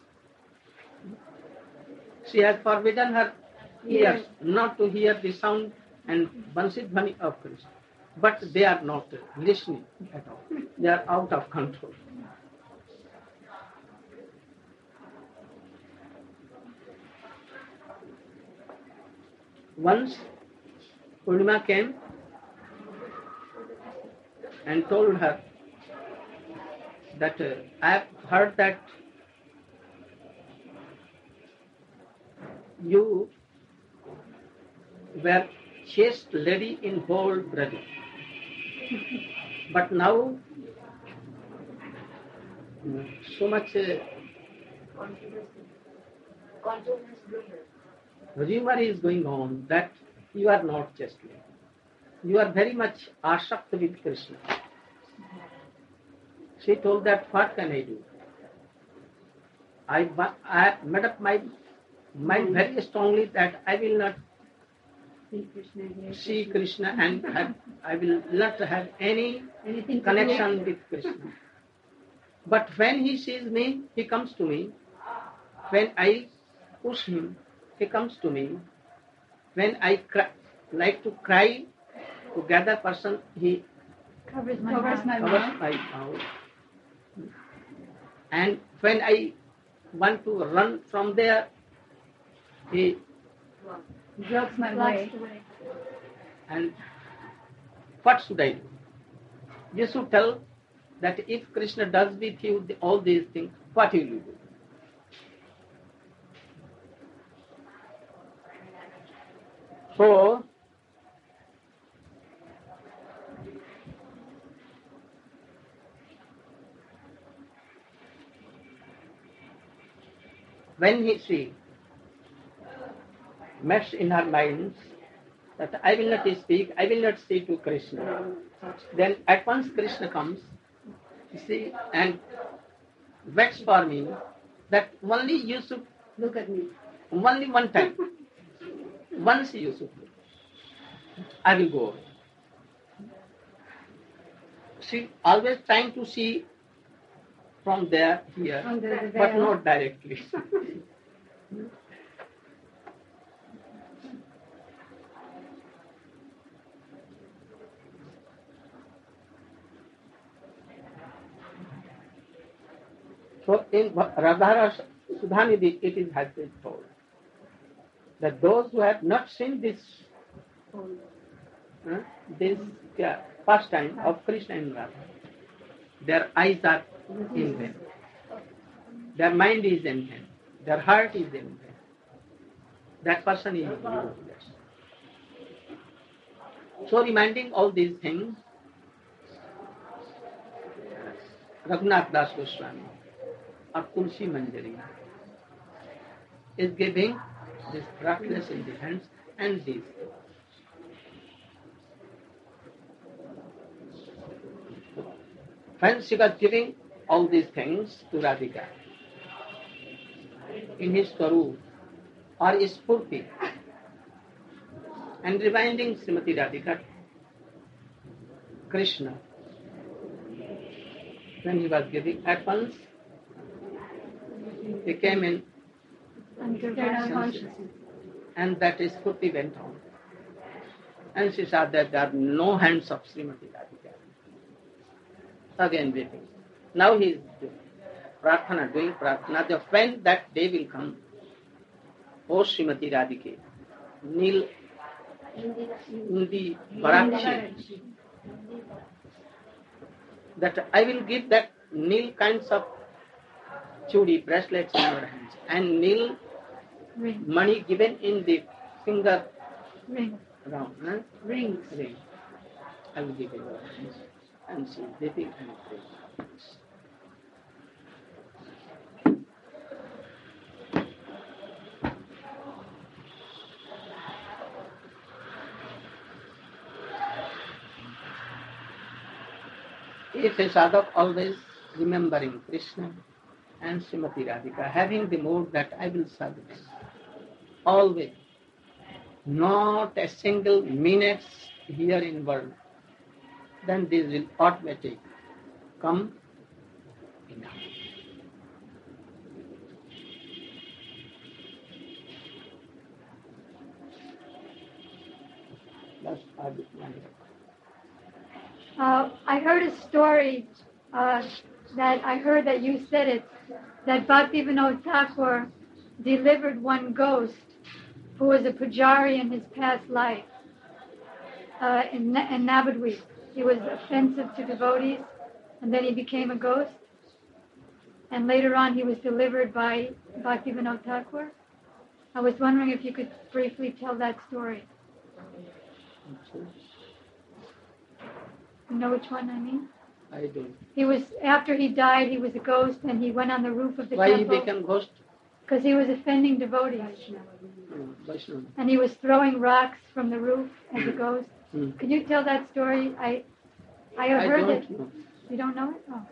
She has forbidden her ears not to hear the sound and Bansi Dhvani of Krishna. But they are not listening at all. They are out of control. Once Purnima came and told her that I have heard that you were chaste lady in whole Braja. But now so much rumor is going on that you are not chaste lady. You are very much ashakt with Krishna. She told that, what can I do? I made up my mind very strongly that I will not see Krishna and I will not have anything connection with Krishna. But when he sees me, he comes to me. When I push him, he comes to me. When I like to cry to gather person, he Covers my mouth. And when I want to run from there, he blocks my way. And what should I do? You should tell that if Krishna does with you all these things, what will you do? So, when she makes in her mind that I will not speak, I will not say to Krishna. Then at once Krishna comes, see, and begs for me that only you should Look at me. only one time. Once you should look. I will go away. She always trying to see from there, here, Under the but veil. not directly. So in Radhara Sudhanidhi, it is has been told that those who have not seen this pastime of Krishna and Radha, their eyes are in vain, their mind is in vain, their heart is in vain. That person is useless. So reminding all these things, Raghunath Das Goswami of Tulsi Manjari is giving this practice in the hands and these. When she was giving all these things to Radhika, in his Swarup or Spurti, and reminding Srimati Radhika, Krishna, when he was giving, at once he came in Unconscious. and that Spurti went on. And she saw that there are no hands of Srimati Radhika. Again weeping. Now he is doing prarthana. When that day will come, O Srimati Radhika, kneel in the Barakshi, that I will give that kneel kinds of chudi, bracelets in your hands, and kneel money given in the finger Ring. round. Rings. Ring. I will give in your hands. And she is weeping and praying. If a sadhak always remembering Krishna and Srimati Radhika, having the mood that I will serve them, always, not a single minute here in world, then this will automatically come enough. That's our mind. I heard a story that I heard that you said it, that Bhaktivinoda Thakur delivered one ghost who was a pujari in his past life in Navadvip. He was offensive to devotees, and then he became a ghost. And later on, he was delivered by Bhaktivinoda Thakur. I was wondering if you could briefly tell that story. You know which one I mean? I don't. He was, after he died, he was a ghost, and he went on the roof of the Why he temple. became ghost? Because he was offending devotees. Vaishnava. And he was throwing rocks from the roof as a ghost. Hmm. Could you tell that story? I I heard don't that. know. You don't know it? Oh.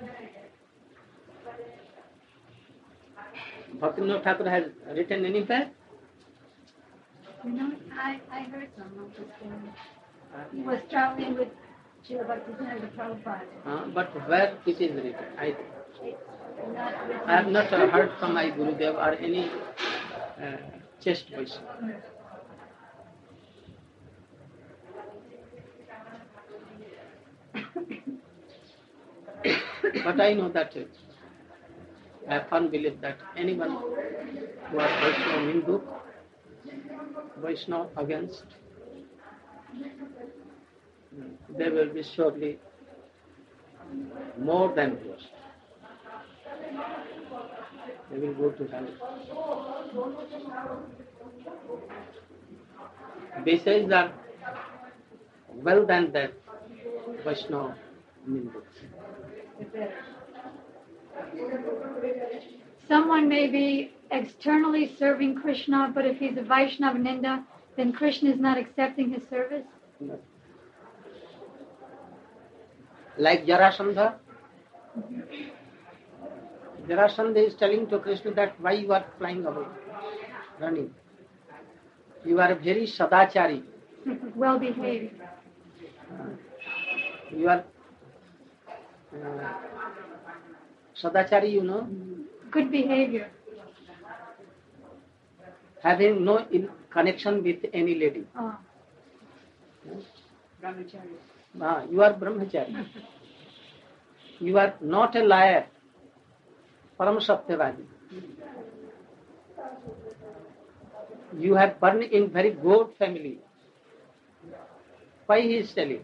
Bhaktivinoda Thakur has written anywhere? You know it? I heard some of this story. He was traveling with Srila Bhaktisiddhanta Prabhupada. But where it is written? It's not written. I have not heard from my Gurudev or any chest voice. But I know that I have firm belief that anyone who are Vaishnava Hindu, Vaishnava against, they will be surely more than worst. They will go to hell. Besides that, well than that, Vaishnava Hindu. someone may be externally serving Krishna, but if he's a Vaishnava Ninda, then Krishna is not accepting his service? No. Like Jarasandha. Jarasandha is telling to Krishna that why you are flying away, running. You are very sadachari. Well behaved. You are sadachari, you know, Good behavior. having no connection with any lady. Oh. You are brahmachari. You are not a liar. Param Satyavadi. You have born in very good family. Why he is telling?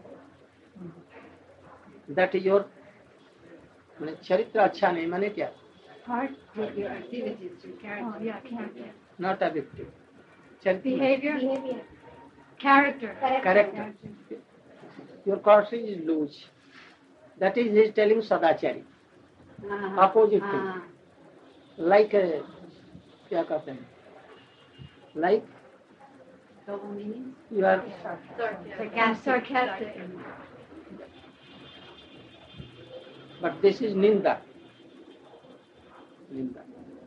That your charitra अच्छा नहीं माने क्या? Heart? Your activities, your character. Oh, yeah, character. Not addictive. Charitra. Behavior? Character. Character. Your character is loose. That is he is telling sadachari. Opposite thing. Like क्या कहते हैं? Like Double meaning? you are Sarcastic. but this is ninda. Ninda.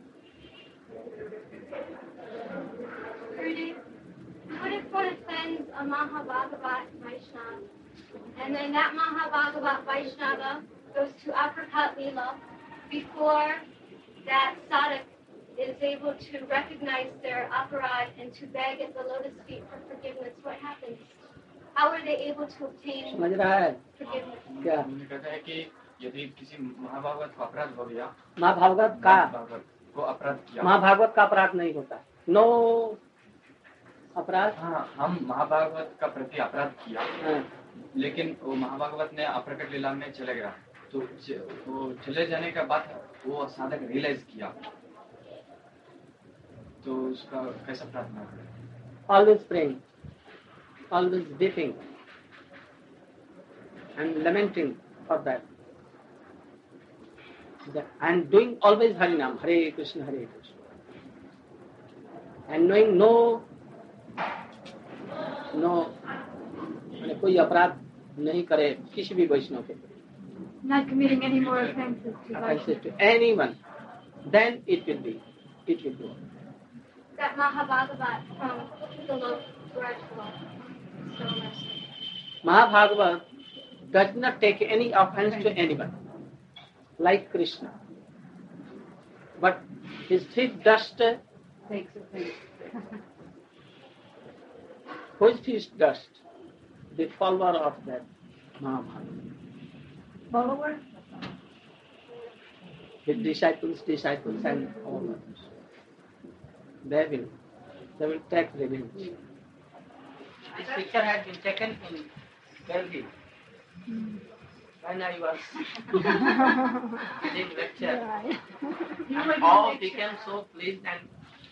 Gurudev, what if one offends a Mahabhagavat Vaishnava, and then that Mahabhagavat Vaishnava goes to Apricot Leela before that sadhak is able to recognize their aparad and to beg at the lotus feet for forgiveness? What happens? How are they able to obtain समझ रहा है forgiveness? क्या? उन्होंने कहता है कि यदि किसी महाभागवत को अपराध हो गया, महाभागवत का महाभागवत को अपराध किया, महाभागवत का अपराध नहीं होता. नो अपराध. हाँ, हम महाभागवत का प्रति अपराध किया, हाँ. लेकिन वो महाभागवत ने अप्रकट लीला में चले गया, तो वो चले जाने के बाद वो साधक रियलाइज किया, तो उसका कैसा प्रार्थना करें? Always praying, always weeping and lamenting for that. And doing always Harinam, Hare Krishna, Hare Krishna. And knowing no मैंने कोई अपराध नहीं करे किसी भी वैष्णव के. Not committing any more offenses to Offenses Vaishnava. to anyone, then it will be. That Mahabhagavat from the Lord Rajpal. So much. Mahabhagavat does not take any offense to anyone, like Krishna. But his feet dust, Takes offense. whose feet dust? The follower of that Mahabhagavat. Follower? His disciples and all others. They will take revenge. This picture had been taken in Delhi when I was giving lecture. And all became so pleased and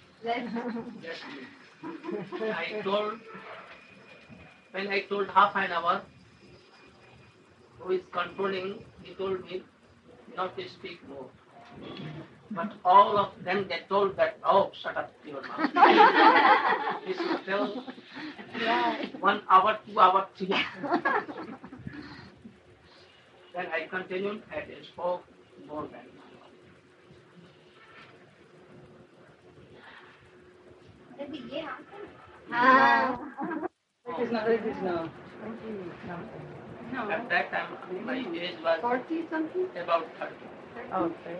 when I told half an hour, who is controlling, he told me not to speak more. But all of them, they told that, oh, shut up your mouth. You should tell 1 hour, 2 hours, 3 hours. Then I continued and I spoke more than No. At that time, my age was 40 something? about 30. Okay.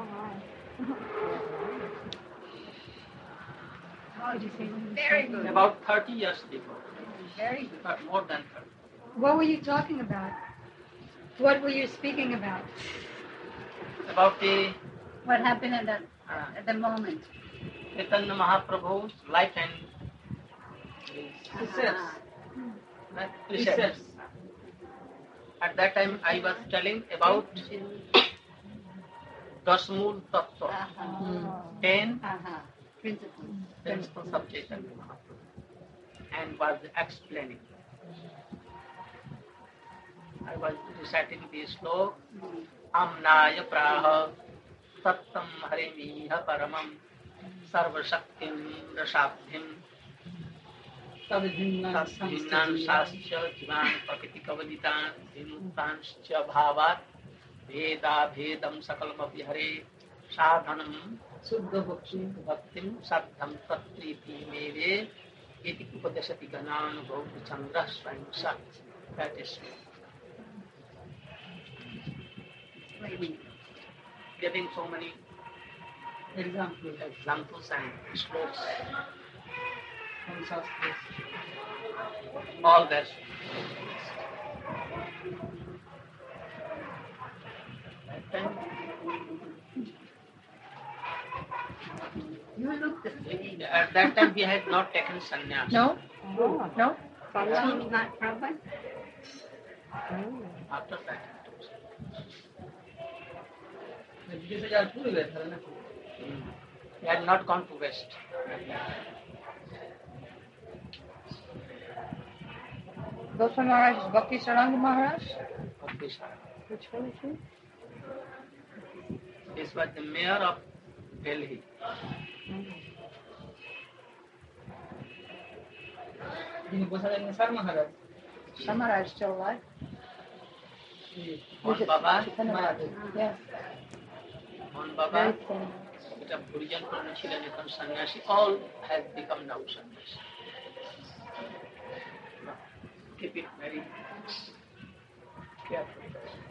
How did you say? Very good. About 30 years before, Very good. but more than 30. What were you talking about? What were you speaking about? About the What happened at the moment? Chaitanya Mahaprabhu's life and precepts. At that time, I was telling about Dasmul Tattva, 10 principles of Chaitanya Mahaprabhu, and was explaining. I was reciting the slok, Amnaya Praha, तत्तम हरिमीह परमं सर्वशक्तिं रसाब्धिं तद्भिन्नांशाश्च जीवान् प्रकृतिकवलितान् विमुक्तांश्च भावात् भेदाभेदं सकलमपि हरे साधनं शुद्ध भक्तिं साधं तत्प्रीति मेरे इति उपदेशति गणानुभव चंद्र स्वयं सत्. That is giving so many examples and slows from Shastras. All that. You looked at me. At that time we had not taken sannyas. No? No? Yeah. Not Prabhupada? After that. विदेश जाकर पूरे गए थे ना. We had not gone to West. Goswami Maharaj is Bhakti Saranga Maharaj? Which one is he? This was the mayor of Delhi. जिन्हें बोला जाता है शर्मा महाराज. Some Maharaj is still alive. Mohan Baba. Yes. Mohan Baba. Very thin. এটা পরিজন করণে ছিলেন এখন সন্ন্যাসী. All has become now সন্ন্যাসী. Keep it very careful.